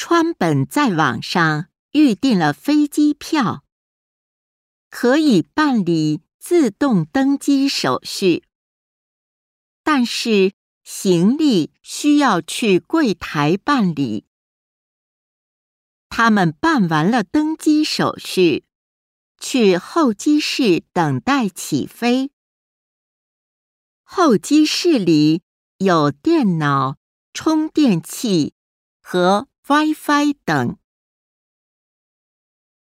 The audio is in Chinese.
川本在网上预订了飞机票，可以办理自动登机手续，但是行李需要去柜台办理。他们办完了登机手续，去候机室等待起飞。候机室里有电脑、充电器和 WiFi 等。